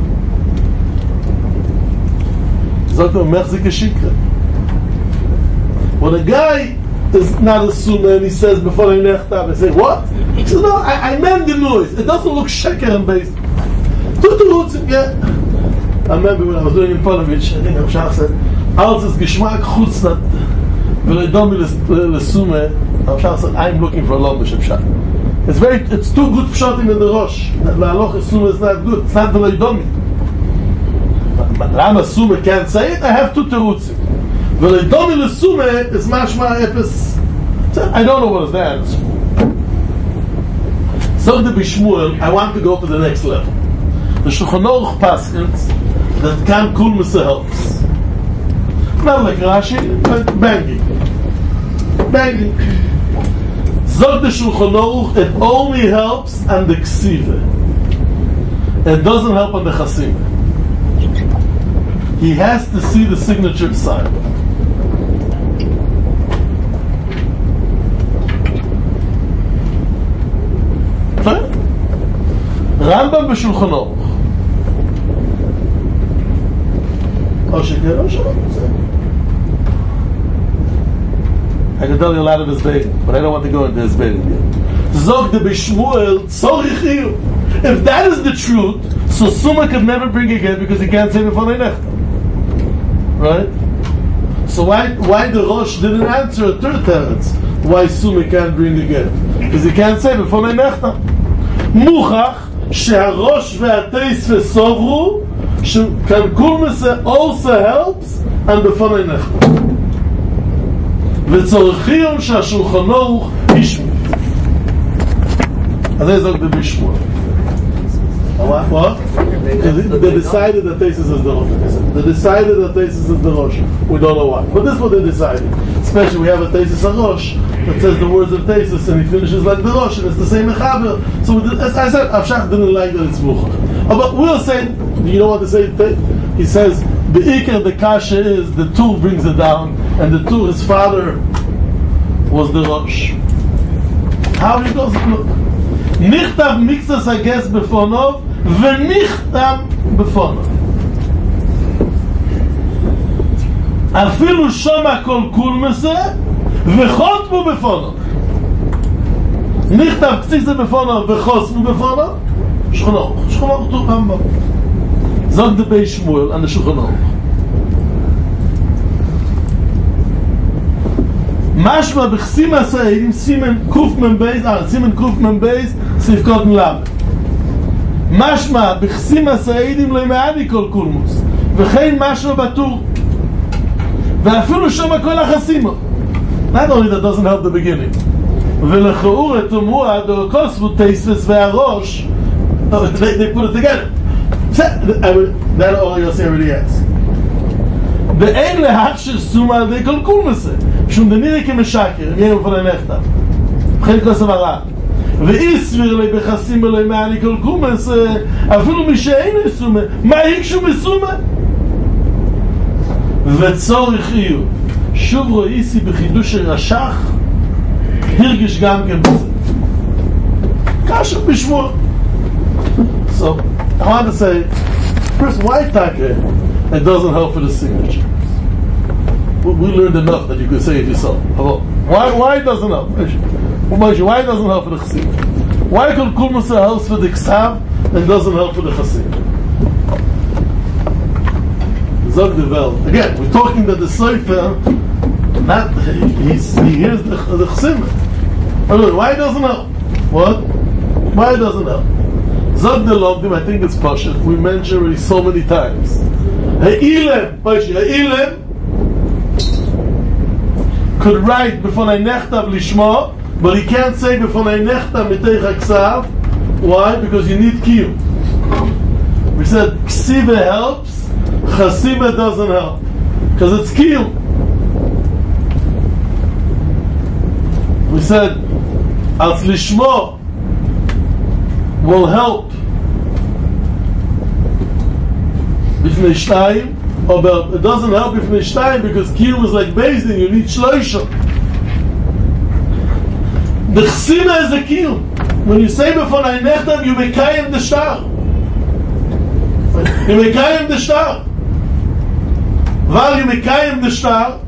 Zog the Mechzik Shikra. When a guy is not a Sunnah and he says Befonei Nechtav, I say, what? He says, no, I meant the noise. It doesn't look sheker and based. Yeah. I remember when I was doing in Polovich, I think Amshach said, als es Geschmack chutzat, v'leidomi lesume, Amshach said, I'm looking for a long Pshat. It's too good Pshatim in the Rosh. La'aloch Sume is not good. It's not v'leidomi. Lama Sume can't say it, I have 2 terutzim. V'leidomi lesume is mashma epes. I don't know what is that. So the Bishmuel, I want to go to the next level. The Shulchan Aruch paskins that kan kul mesa helps. Not like Rashi, but banging. Zog the Shulchan Aruch, it only helps on the ksiva. It doesn't help on the chasim. He has to see the signature sign. Fine? Rambam b'Shulchan Aruch. I can tell you a lot of his baiting, but I don't want to go into his baiting yet. Zog the Bishmuel tzorichiu. If that is the truth, so Suma could never bring again because he can't say Befonei Nechtav. Right? So why the Rosh didn't answer a third teretz? Why Suma can't bring again? Because he can't say Befonei Nechtav. Muchach she'arosh ve'ateis ve'sovru Kalkulmese also helps and Befonei Nechtam. וצורכים שהשולחן ערוך ישמע. אז זה זוג במשמוע. What? They decided that Tesis is the Rosh. They decided that Tesis is the Rosh. We don't know why. But this is what they decided. Especially we have a Tesis Rosh that says the words of Tesis and he finishes like the Rosh and it's the same Mechaber. So as I said, Avshach didn't like that it's Muchach. But we'll say, you know what to say? He says, the Iker, the Kasha is, the Tur brings it down and the Tur, his father was the Rosh. How he does it look? Nichtav mixas hages befonov v'nichtav befonov. Afilu shoma kol kulmese v'chotmu befonov. Nichtav ktise befonov v'chosmu befonov. Shulchan Aruch Tur Rambam. Zog the Beis Shmuel and the Shulchan Aruch. Mashma b'chsim ha'sa'edim simen kuf membeis simen kuf membeis sifkot mlam. Mashma b'chsim ha'sa'edim le'me'adi kol kulmus v'chein mashma batur ve'afilu shoma kol ha'chasimo. Not only that doesn't help the beginning. V'lecha'ur etomua do kosvu teisves ve'arosh. They put it together. That all you'll say already has. ואין להכשיר סומה על די כל קולמסה שום דנירי כמשקר אם יהיה מפני נכתב חלק כוסף הרע ואי סביר לי בחסים אלוהי מעלי כל קולמסה אפילו מי שאין סומה מה יקשו בסומה וצורך יהיו שוב רואיסי בחידוש הרשך הרגיש גם כן בזה קשב בשמוע. So I want to say first, why Taka it doesn't help for the signature? We learned enough that you could say it yourself. Why it doesn't help? Why it doesn't help for the Chassid? Why could Kul Musa helps for the Ksav and doesn't help for the Chassid? Zog the Vel. Again, we're talking that the Sefer, not he hears the Chassid. Why it doesn't help? What? Why it doesn't help? Zog the Lomdim, I think it's Pashat. We mentioned already so many times. Ha'ilem could write Befonei Nechtav Lishma, but he can't say Befonei Nechtav Mitei Chaksav. Why? Because you need Kiyum. We said Ksiva helps, Chasiva doesn't help. Because it's Kiyum. We said Als Lishma will help Bifnei Shtayim, but it doesn't help Bifnei Shtayim because Kiyum is like Bezdin, you need Shloisha. The Chsina is the Kiyum. When you say Befonei Nechtav, you mekayim the Shtar. You mekayim the Shtar. While you mekayim the Shtar,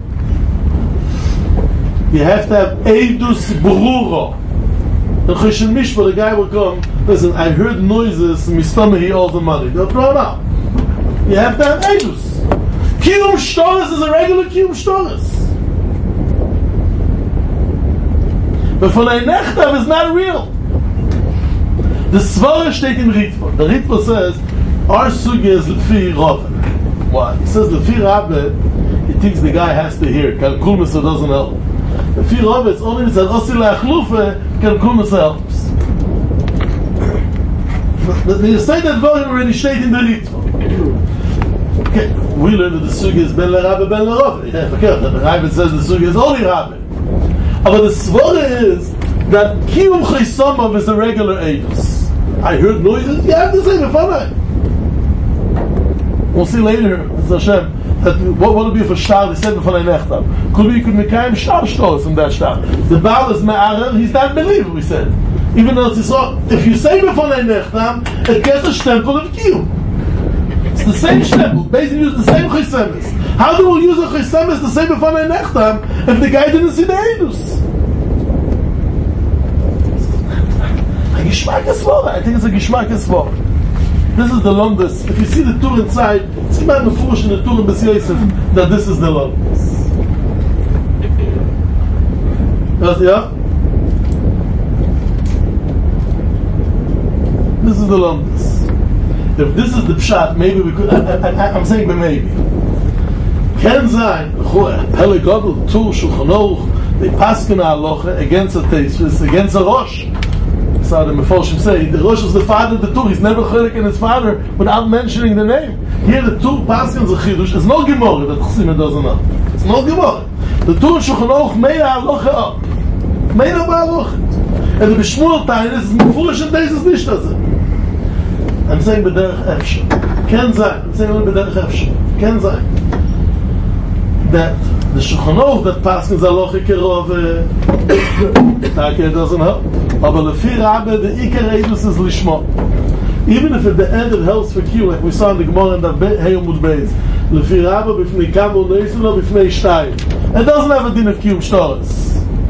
you have to have Eidus Brura. The Choshen Mishpah, the guy will come, listen, I heard noises, my stomach, he owes the money. They'll throw it out. You have to have Eidus. Kiyum Shtoris is a regular Kiyum Shtoris. But Befonei Nechtav is not real. The Svara steht in Ritva. The Ritva says, our sugi is Lefi Rabbe. Why? He says Lefi Rabbe, he thinks the guy has to hear. Kalkul Mesa doesn't help. Lefi Rabbe, it's only it says, Osi Le'achlufe, Kalkul Mesa helps. They say that volume already steht in the Ritva. Okay, we learned that the sugi is Ben LeRabbe, Ben LeRabbe. Yeah, forget that the Rabbe says the sugi is only Rabbe. But the svara is that Kiyum Chaysamov is a regular Eidus. I heard noises, you have to say Befonei. We'll see later, Hashem, that what would it be for Shtar? They said Befonei Nechtav. Could be you could Mekayim Shtar Shtos from that Shtar. The Baal is Me'arer, he's not believer, we said. Even though it's so, if you say Befonei Nechtav, it gets a stempel of Kiyum. It's the same stempel. Basically use the same Chaysemes. How do we use a Chaysemes to say Befonei Nechtav if the guy didn't see the Eidus? A Gishmak Esvora. I think it's a Gishmak Esvora. This is the Lomdus. If you see the Tur inside, it's about the Furush in the Tur in Bes Yosef that this is the Lomdus. Yeah? This is the Lomdus. if this is the pshat, maybe we could. I'm saying, but maybe. Ken zayin, Pele Gadol, Tur, Shulchan Aruch, they paskin halacha against a teisvis, against a rosh. So the Meforshim say the rosh is the father of the Tur. He's never chilek in his father without mentioning the name. Here the Tur paskins a chidush. It's no gemara that Chasima doesn't know. It's no gemara. The Tur Shulchan Aruch made halacha up. Made up halacha. And the Bishmuel Tainis is mefurish and this is nicht das. I'm saying b'derech efshar. Ken zayin. I'm saying b'derech efshar. Ken zayin. That the Shulchan Aruch that paskins halacha kerov Taka doesn't help. But lefi Rabbe the ikar eidus is lishma. Even if at the end it helps for Q, like we saw in the Gemara and the Heyomud Beis, lefi Rabbe b'fnei kamul neisel or b'fnei shtayim. It doesn't have a din of Q shtaris.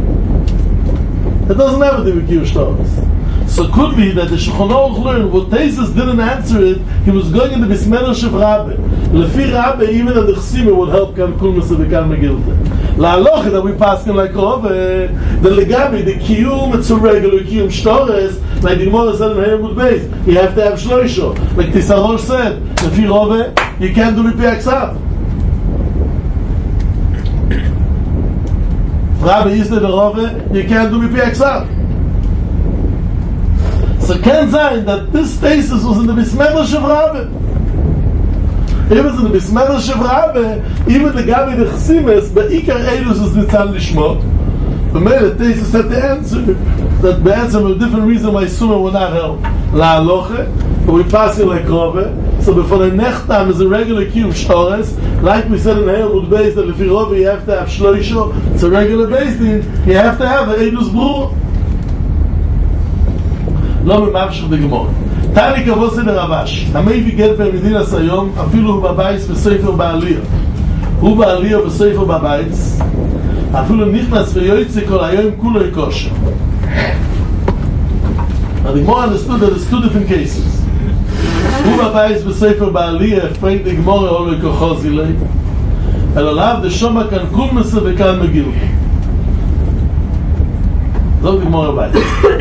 It doesn't have a din of Q shtaris. So it could be that the Shulchan Aruch learned what Teisus didn't answer it. He was going in the Bismenosh of Rabbe. Lefi Rabbe, even in the Chsima would help Kan Kulmas and Kan Megilta. La Aloche that we pass in like Rove, the Legabi, the Kiyum, it's a regular Kiyum Shtores, like the Gemara said in Heyomud Beis, you have to have Shloisho. Like Tisaror said, Lefi Rove, you can't do Lipi Aksav. Rabbe is the Rove, you can't do Lipi Aksav. So can say that this thesis was in the Bismenosh of Rabbe. If it's in the Bismenosh of Rabbe, even the Gabi the Chsimes, the Ikar Eilus is Nitzal Lishmot. But maybe the thesis had the answer, that the answer was a different reason why Summa will not help. La Aloche, but we pass it like Rove. So before the Nechtam is a regular Kiyum Shtores, like we said in Heyomud Beis, that if you Rove you have to have Shloisho, it's a regular Beis din, you have to have the Eilus Brur. לא מממשיך דגמור. תני כבוסי לרבש. המי ויגד במדינס היום, אפילו הוא בבייס בספר בעליה. הוא בעליה בספר בבייס, אפילו נכנס ויועצה כל היום כולו יקושר. הדגמור understood that it's two different cases. הוא בבייס בספר בעליה, הפרק דגמור אולו יקוחו זילי, אלא לאו דשומע כאן קולמסה וכאן מגיל. זאת דגמור הבייס.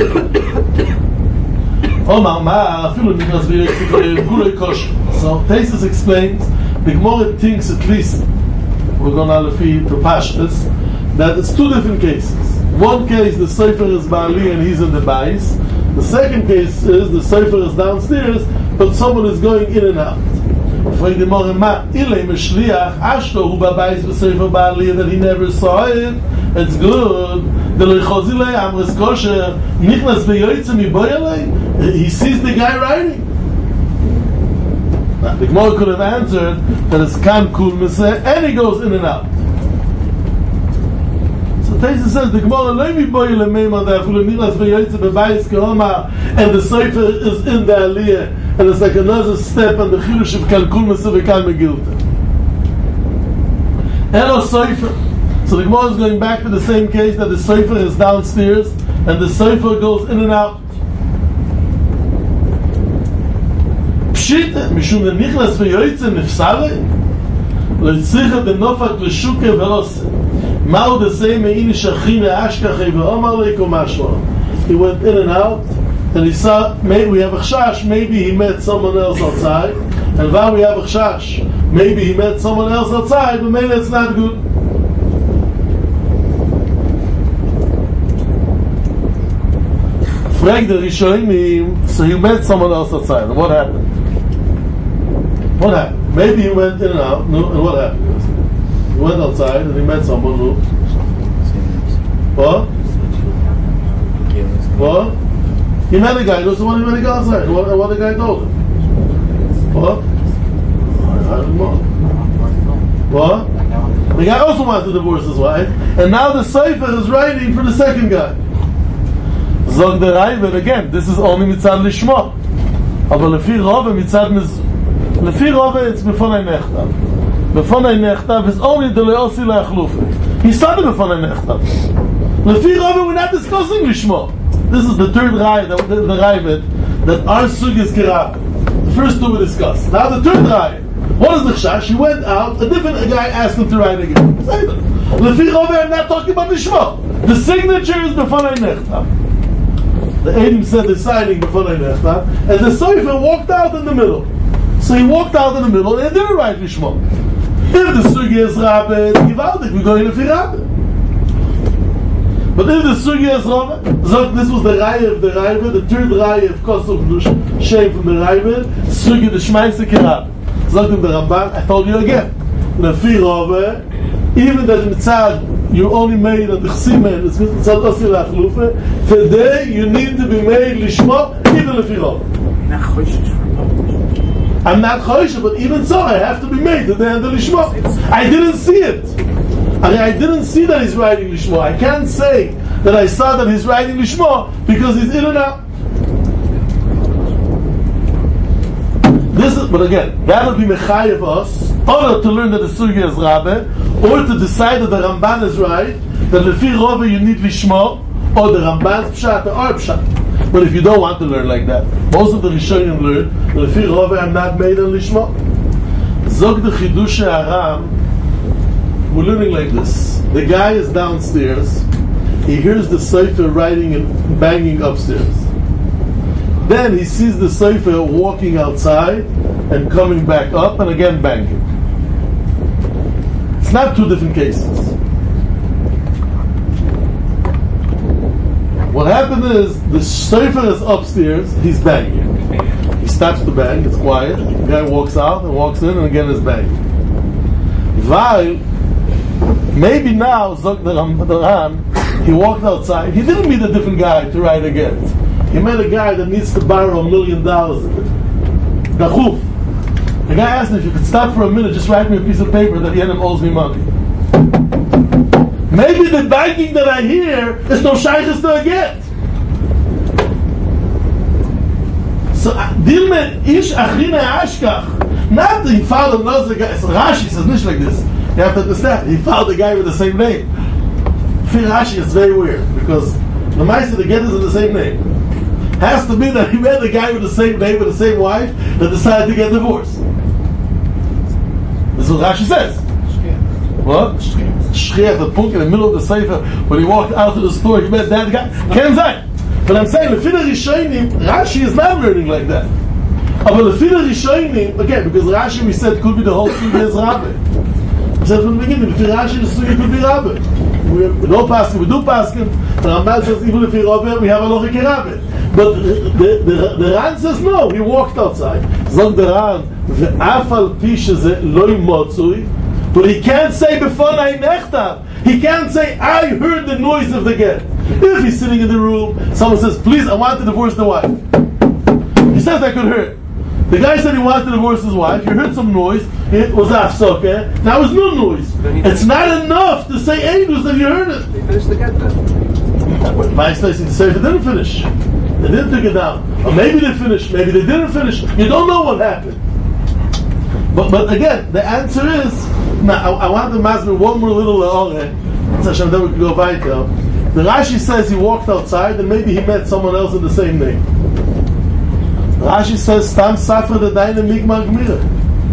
Omar ma afilu niknas v'yekule kosher. So Teisus explains the Gemara thinks at least we're going to lefi to Pashtus that it's two different cases. One case the Sefer is Ba'ali and he's in the Bais. The second case is the Sefer is downstairs but someone is going in and out. For the Gemara ma ilay meshliach ashto hu b'Bais v'Sefer Ba'ali that he never saw it. It's good. The Lechozilei Amris Kosher Nichnas Beyoytze Miboyalei. He sees the guy writing. Now, the Gemara could have answered that it's Kan Kul Meseh and he goes in and out. So Teisus says the Gemara Loi Miboyalei Meimah De'afulu Nichnas Beyoytze Bebayis Ke'omah and the Sefer is in the Aliyah and it's like another step on the Chidush of Kan Kul Meseh V'Kan Megilta. Elo Sefer. So the Gemara is going back to the same case that the Sefer is downstairs and the Sefer goes in and out. Pshita, mishum the nichlas v'yoytze nifsale, le'tzicha benofak l'shuke v'ose. Ma'u desei me'ini shachim e'ashkachei v'omar leiko mashma. He went in and out, and he saw, maybe we have a chashash, maybe he met someone else outside, and now we have a chashash, maybe he met someone else outside, but maybe it's not good. Frag the Rishonim, so he met someone else outside. And what happened? What happened? Maybe he went in and out. No, and what happened? He went outside and he met someone who. What? What? He met a guy. He was the one who met a guy outside. And what the guy told him? What? I don't know. What? The guy also wanted to divorce his wife, and now the Sefer is writing for the second guy. Zog the Raiva, again, this is only mitzad lishma. Aber lefi Rove mitzad lefi Rove it's befonei nechtav. Befonei nechtav is only the leosi leachlufe. He started befonei nechtav. Lefi Rove we're not discussing lishma. This is the third Raiva, the Raiva that our sug is kirab. The first two we discussed. Now the third Raiva. What is the chash? He went out, a different guy asked him to write again. Lefi Rove I'm not talking about lishma. The signature is befonei nechtav. The Eidim said they're signing before they left, and the Sofer walked out in the middle. So he walked out in the middle and didn't write Lishmo. If the Sugya is Rabbe, Givaldik, we're going to Rabbe. But if the Sugya is Rabbe, so this was the Raya of the Raiva, the third Raya of Kosov Shem from the Raiva, Sugya the Shmaise Kirab. So the Ramban, I told you again, the Fi Rabbe, even that Mitzad, you're only made on the Chsimen, it's Mitzad Osir Achlufe, today you need to be made Lishmo, even the Fi Rabbe. I'm not choisha, but even so, I have to be made to the end of Lishmo. I didn't see it. I didn't see that he's writing Lishmo. I can't say that I saw that he's writing Lishmo because he's in and out. This is, but again, that would be mechayev us, or to learn that the Sugya is Rabbe, or to decide that the Ramban is right, that lefi Rove you need Lishmo, or the Ramban's Pshat or our Pshat. But if you don't want to learn like that, most of the Rishonim learn that if I'm not made on Lishmo. Zog the Chidush Aram, we're learning like this. The guy is downstairs, he hears the Sefer writing and banging upstairs. Then he sees the Sefer walking outside and coming back up and again banging. It's not two different cases. What happened is, the Sefer is upstairs, he's banging. He stops to bang, it's quiet, the guy walks out and walks in and again is banging. While, maybe now, Zok the Ramban, he walked outside, he didn't meet a different guy to write again. He met a guy that needs to borrow $1 million. Dachuf. The guy asked him, if you could stop for a minute, just write me a piece of paper that Yenim owes me money. Maybe the banging that I hear is no shaykhs to get. So, Dilmen ish achina ashkach. Not the father knows the guy. So Rashi says nicht like this. You have to understand. He found the guy with the same name. For Rashi, it's very weird because the Maisa the get is in the same name. Has to be that he met the guy with the same name with the same wife that decided to get divorced. This is what Rashi says. What? Shchiach, the punk in the middle of the Sefer, when he walked out of the store, he met that guy. Can't say. But I'm saying, the Fida Rishonim, Rashi is not learning like that. But the Fida Rishonim, again, because Rashi, we said, could be the whole Sugya is Rabbe. We said from the beginning, if Rashi, the Sugya could be Rabbe. We don't pass him, we do pass him. The Ramban says, even if he's Rabbe, we have a logic in Rabbe. But the Ran says, no, he walked outside. Zog the Ran, Ve'afal Pisha ze loy motzui. But he can't say b'fonai nechtav. He can't say, I heard the noise of the get. If he's sitting in the room, someone says, please, I want to divorce the wife. He says, I could hear it. The guy said he wanted to divorce his wife. You heard some noise. It was afsoke. Now it's no noise. It's not enough to say Eidus that you heard it. They finished the get then. Vice President the Sefer didn't finish. They didn't take it down. Or maybe they finished. Maybe they didn't finish. You don't know what happened. But again, the answer is, now I want to masber one more little ore, then we can go weiter. The Rashi says he walked outside and maybe he met someone else in the same name. Rashi says, Stam Safra the Daina Migmar Gmira.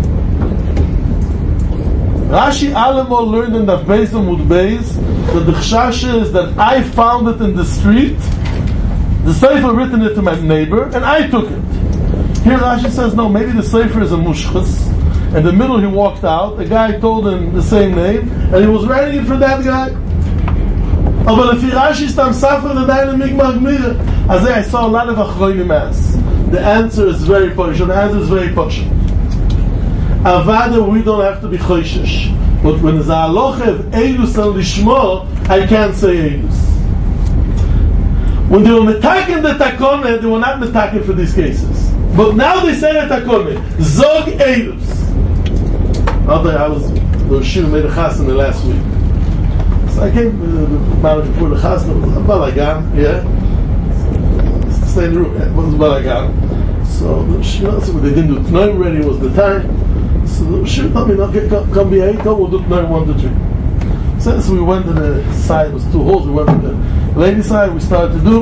Rashi Alamol learned in the Beis Amud Beis that the Chshasha is that I found it in the street, the Sefer written it to my neighbor, and I took it. Here Rashi says, no, maybe the Sefer is a mushchas. In the middle he walked out, the guy told him the same name, and he was writing it for that guy. But if Rashi Stam Safra the Daina Migmar Gmira, I saw a lot of Achronim ask. The answer is very posh. The answer is very posh. Avada, we don't have to be choishish. But when there's a halacha of Eilus and Lishmo, I can't say Eilus. When they were metaken the takone, they were not metaken for these cases. But now they say the takone, Zog Eilus. I was, the Shir made a chassan the last week. So I came before the chassan, it was a balagan, yeah? Stay in the room, it was balagan. So the Shir, so they didn't do Tnoim already, it was the time. So the Shir told me, no, come be 8, we'll do Tnoim 1 to 3. So we went to the side, it was 2 holes, we went to the lady side, we started to do,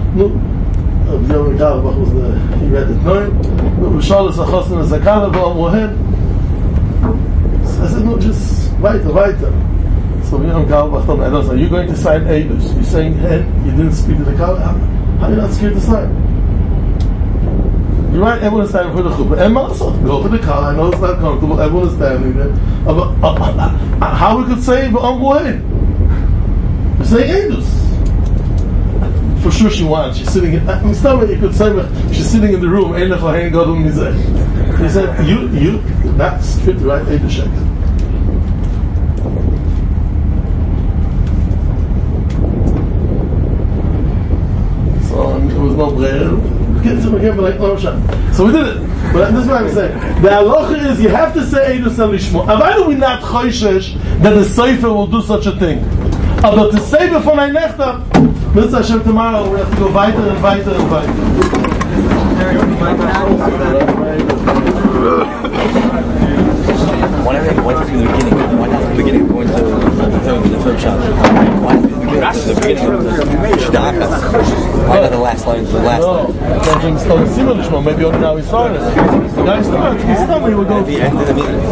he read the Tnoim, Shalos HaChosn HaZakana V'Amohen. I said, no, just weiter. So Yom Karlbach told me, I don't know, are you going to sign Eilus? You're saying, hey, you didn't speak to the Karlbach? How are you not scared to sign? You're right, everyone is standing for the chuppah. And also, go to the car, I know it's not comfortable, everyone is standing there. How we could say, but I'm way? We say, Eidus. For sure she wants, she's sitting in, it's not what you could say, but she's sitting in the room, he said, you, that's fit, right, Eidus Shek. So, there was no prayer. So we did it. But this is what I'm saying. The halacha is you have to say Eidus al Lishmo. And why do we not choishesh that the Sefer will do such a thing? But the Sefer von ein Nechta, Mr. Hashem, tomorrow we have to go weiter and weiter and weiter. Why not from the beginning? Why not from the beginning going to the third shot? Why not from the beginning of the Shidachas? Why not the last line? The last line? Maybe only now he started. The guy started. He started. He would go. At the end of the meeting.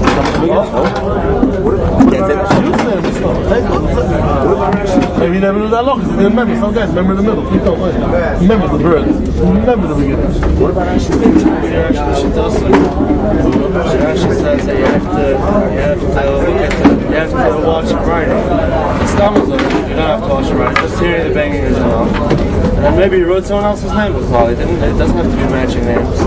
Maybe he never knew that long because he didn't remember. Some guys remember the middle. Please don't remember the bird. Remember the beginning. What about Rashi? Rashi says that you have to watch it right. It's not you don't have to watch it right. Just hearing the banging is enough. And then maybe you wrote someone else's name, but well, it doesn't have to be matching names.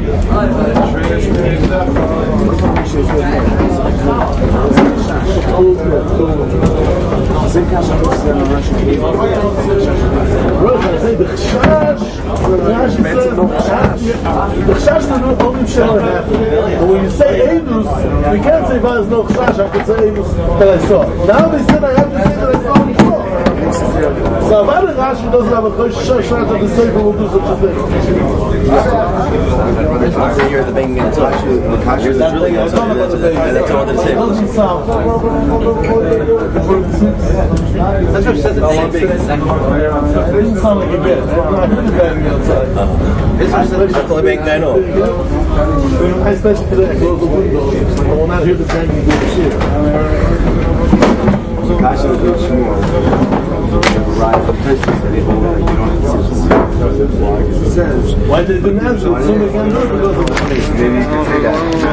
But when you say Eidus, we can't say there's no Chash, I can say Eidus that I saw. Now they said I have to say that I saw before. So if other Rashi doesn't have a Chash that the Sefer will do such a thing. Once you hear the banging and touch, the kasher that's really that's all to say. That's all to say. It doesn't sound. That's what says it's all big. It doesn't sound like a bit. I heard the banging outside. That's all big, I know. I especially today, I close the window. I will not hear the banging of the shit. Kasha is really small. Arrive at places that they hold that you don't have to. It says, why they didn't answer? As soon as I heard, it goes, maybe you can say that.